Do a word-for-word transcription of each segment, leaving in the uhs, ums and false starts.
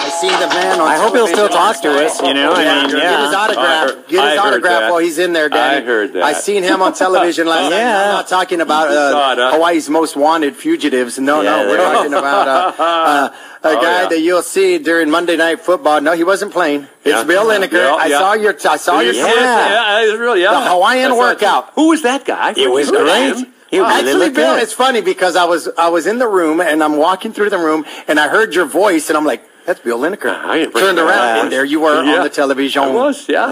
I seen the man on I hope he'll television. still talk to us, you know. Yeah, I mean, get yeah. his autograph. I heard- Get I his heard autograph that. while he's in there, Danny. I heard that. I seen him on television last night. Yeah. I'm not talking about You saw uh, it, huh? Hawaii's most wanted fugitives. No, Yeah, no, we're there- talking about uh, uh, a Oh, guy yeah. that you'll see during Monday Night Football. No, he wasn't playing. It's Yeah. Bill Lineker. Yeah, I yeah. saw your. I saw your. Yeah, tweet. yeah, it's really, yeah. The Hawaiian That's right. workout. Who was that guy? It was Who great. him? He really Actually, looked Bill, good. it's funny because I was I was in the room and I'm walking through the room and I heard your voice and I'm like, that's Bill Lineker. I didn't Turned recognize around that and there you were Yeah. on the television. I was, yeah.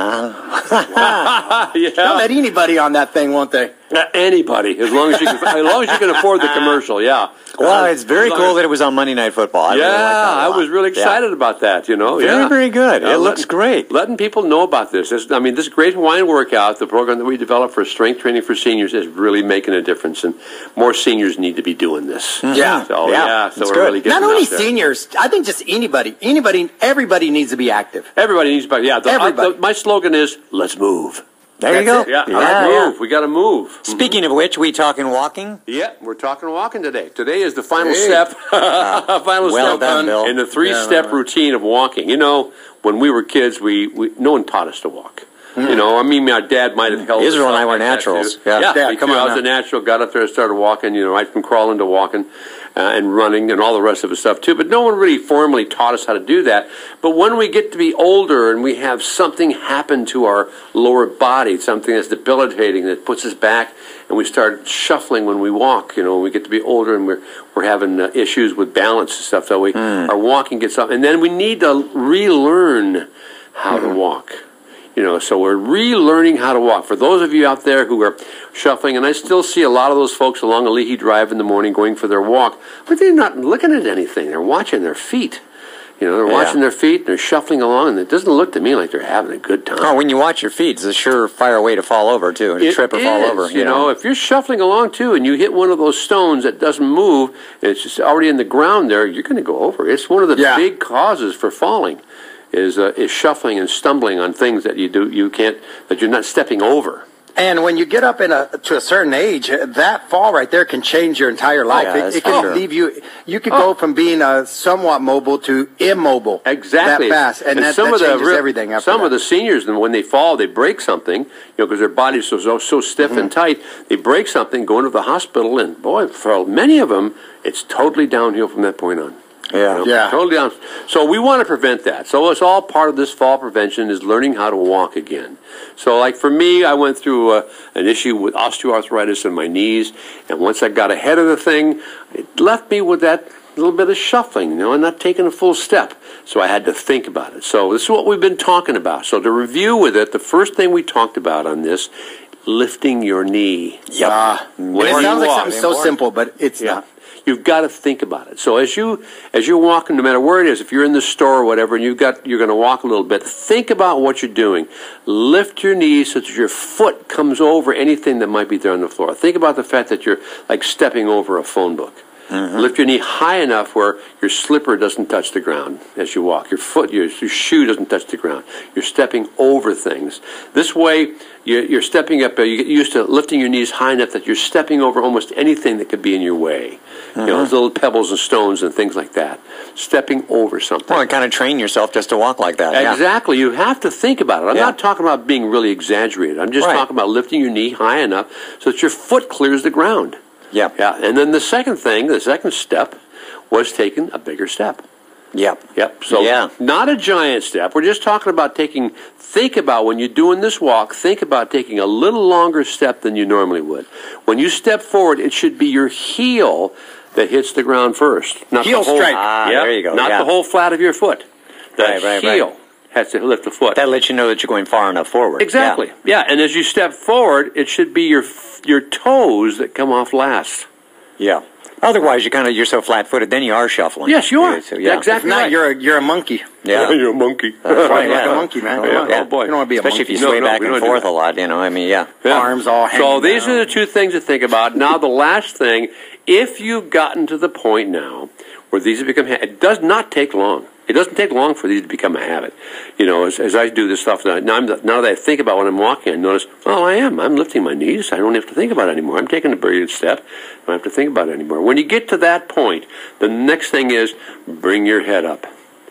They'll yeah. let anybody on that thing, won't they? Uh, anybody, as long as you can, as long as you can afford the commercial, yeah. Well, it's very As long cool as- that it was on Monday Night Football. I yeah, really liked that a I lot. was really Yeah. excited about that. You know, Very, yeah. very good. Yeah, It looks letting- great. Letting people know about this. This- I mean, this Great Hawaiian Workout, the program that we developed for strength training for seniors, is really making a difference, and more seniors need to be doing this. Yeah. So Yeah, yeah, so it's we're good. really getting Not only out there. seniors, I think just anybody, anybody, everybody needs to be active. Everybody needs to. Yeah, the, Everybody. I, the, my slogan is "Let's move." There you That's go. it. Yeah, yeah. let's yeah. move. We got to move. Speaking of which, we talking walking? Yeah, we're talking walking today. Today is the final Hey. step. final well step done, Bill. in the three-step Yeah. routine of walking. You know, when we were kids, we, we no one taught us to walk. Hmm. You know, I mean, my dad might have held Israel us and I up were like that, naturals. too. Yeah. yeah, Yeah, me come too. on I was now. a natural. Got up there and started walking. You know, right from crawling to walking. Uh, and running and all the rest of the stuff too. But no one really formally taught us how to do that. But when we get to be older and we have something happen to our lower body, something that's debilitating that puts us back, and we start shuffling when we walk, you know, when we get to be older and we're we're having uh, issues with balance and stuff, so we Mm. our walking gets up, and then we need to relearn how Mm. to walk. You know, so we're relearning how to walk. For those of you out there who are shuffling, and I still see a lot of those folks along Ali'i Drive in the morning going for their walk, but they're not looking at anything. They're watching their feet. You know, they're Yeah. watching their feet, and they're shuffling along, and it doesn't look to me like they're having a good time. Oh, when you watch your feet, it's a surefire way to fall over, too. To It trip or fall is, over. You know, if you're shuffling along, too, and you hit one of those stones that doesn't move, and it's just already in the ground there, you're going to go over. It's one of the Yeah. big causes for falling. Is uh, is shuffling and stumbling on things that you do you can't that you're not stepping over. And when you get up in a to a certain age, that fall right there can change your entire life. yeah, it that's it for can sure. leave you. You could Oh. go from being uh, somewhat mobile to immobile. Exactly, That fast, and, that, that changes real- everything. After some that. of the seniors, when they fall, they break something, you know, because their body's so so, so stiff Mm-hmm. and tight. They break something, go into the hospital, and boy, for many of them, it's totally downhill from that point on. Yeah. You know, Yeah. totally down. So we want to prevent that. So it's all part of this fall prevention is learning how to walk again. So like for me, I went through uh, an issue with osteoarthritis in my knees, and once I got ahead of the thing, it left me with that little bit of shuffling, you know, and not taking a full step. So I had to think about it. So this is what we've been talking about. So to review with it, the first thing we talked about on this, lifting your knee. Yep. Ah, When it you sounds like walk. something so simple, but it's Yeah. not. You've got to think about it. So as you as you're walking, no matter where it is, if you're in the store or whatever, and you've got you're going to walk a little bit, think about what you're doing. Lift your knees so that your foot comes over anything that might be there on the floor. Think about the fact that you're like stepping over a phone book. Mm-hmm. Lift your knee high enough where your slipper doesn't touch the ground as you walk. Your foot, your, your shoe doesn't touch the ground. You're stepping over things. This way, you're, you're stepping up. Uh, you get used to lifting your knees high enough that you're stepping over almost anything that could be in your way. Mm-hmm. You know, those little pebbles and stones and things like that. Stepping over something. Well, and kind of train yourself just to walk like that. Yeah. Exactly. You have to think about it. I'm Yeah. not talking about being really exaggerated. I'm just Right. talking about lifting your knee high enough so that your foot clears the ground. Yep. Yeah, and then the second thing, the second step, was taking a bigger step. Yep. Yep. So Yeah. not a giant step. We're just talking about taking, think about when you're doing this walk, think about taking a little longer step than you normally would. When you step forward, it should be your heel that hits the ground first. Not Heel the whole, strike. Ah, Yep, there you go, Not yeah. the whole flat of your foot. The Right, right, right. heel has to lift the foot. That lets you know that you're going far enough forward. Exactly. Yeah. Yeah, and as you step forward, it should be your your toes that come off last. Yeah. Otherwise, you kind of you're so flat-footed, then you are shuffling. Yes, you are. So, yeah. Yeah, exactly. If not, right. you're a, you're a monkey. Yeah. You're a monkey. Right, like yeah. a monkey, man. Come Yeah. on. Oh, boy. You don't want to be a Especially monkey. if you No, sway no, back we and don't do forth that. a lot, you know. I mean, yeah. Yeah. Arms all hanging So these down. are the two things to think about. Now, the last thing, if you've gotten to the point now where these have become, ha- it does not take long. It doesn't take long for these to become a habit. You know, as, as I do this stuff, now, I'm, now that I think about when I'm walking, I notice, oh, I am. I'm lifting my knees. I don't have to think about it anymore. I'm taking a brilliant step. I don't have to think about it anymore. When you get to that point, the next thing is bring your head up.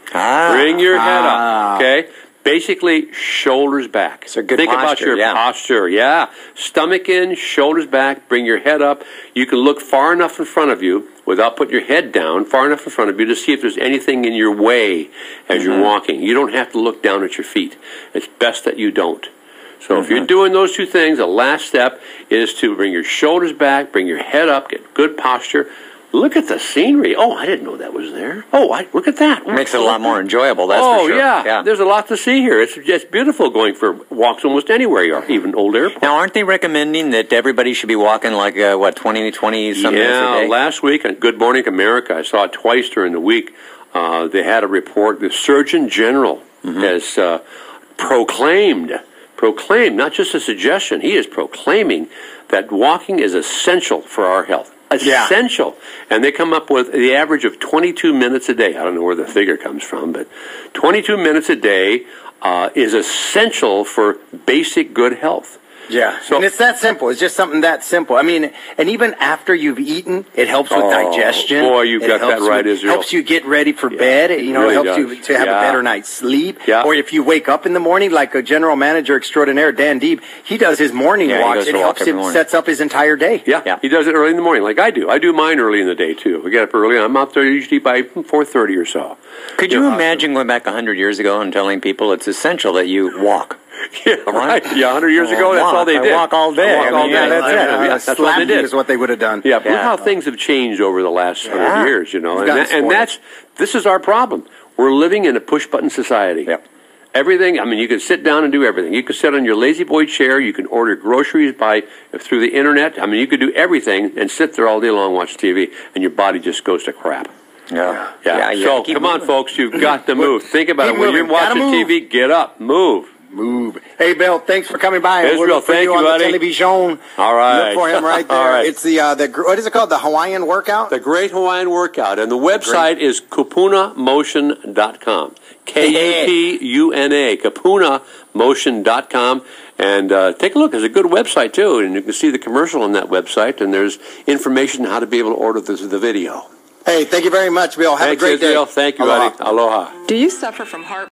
Ah, Bring your head Ah. up, okay? Basically, shoulders back. So good Think about posture, your yeah. posture, yeah. Stomach in, shoulders back, bring your head up. You can look far enough in front of you without putting your head down, far enough in front of you to see if there's anything in your way as Mm-hmm. you're walking. You don't have to look down at your feet. It's best that you don't. So Mm-hmm. if you're doing those two things, the last step is to bring your shoulders back, bring your head up, get good posture. Look at the scenery. Oh, I didn't know that was there. Oh, I, look at that. Makes it a lot more enjoyable, that's oh, for sure. yeah. There's a lot to see here. It's just beautiful going for walks almost anywhere you are, even Old Airport. Now, aren't they recommending that everybody should be walking like, uh, what, twenty, twenty some minutes a Yeah, day? last week on Good Morning America, I saw it twice during the week. Uh, they had a report. The Surgeon General Mm-hmm. has uh, proclaimed, proclaimed, not just a suggestion, he is proclaiming that walking is essential for our health. Yeah. Essential. And they come up with the average of twenty-two minutes a day. I don't know where the figure comes from, but twenty-two minutes a day uh, is essential for basic good health. Yeah, So- and it's that simple. It's just something that simple. I mean, and even after you've eaten, it helps with Oh, digestion. boy, you've It got that helps right, with- Israel. Helps you get ready for Yeah, bed. it You know, really it helps you does. to have Yeah. a better night's sleep. Yeah. Or if you wake up in the morning, like a general manager extraordinaire, Dan Deeb, he does his morning Yeah, he walks. goes It to walk helps every him, morning. sets up his entire day. Yeah, Yeah. he does it early in the morning, like I do. I do mine early in the day too. I get up early, and I'm out there usually by four thirty or so. Could Yeah. you imagine going back one hundred years ago and telling people it's essential that you walk? Yeah, right. Yeah, one hundred years ago, that's Walk. all they I did. walk all day. I walk I all mean, day. yeah, that's it. Yeah, that's all Slap they you did. is what they would have done. Yeah, but look Yeah. how things have changed over the last Yeah. hundred years, you know, We've and, gotten that, and spoiled. that's this is our problem. We're living in a push-button society. Yep. Everything. I mean, you can sit down and do everything. You can sit on your lazy boy chair. You can order groceries by through the internet. I mean, you could do everything and sit there all day long, watch T V, and your body just goes to crap. Yeah. Yeah. you so gotta keep come on, moving. folks. You've got to move. Think about Keep it. When moving. you're watching Gotta T move. V, get up, move. Move. Hey, Bill, thanks for coming by. Israel, We'll look for thank you you, on buddy. the television. All right. Look for him right there. All right. It's the, uh, the, what is it called? The Hawaiian workout? The Great Hawaiian Workout. And the website is kapuna motion dot com. K U P U N A, kapuna motion dot com. And uh, take a look. It's a good website, too. And you can see the commercial on that website. And there's information on how to be able to order this, the video. Hey, thank you very much, Bill. Have Thanks, a great Israel. day. Thank you, Aloha. buddy. Aloha. Do you suffer from heart?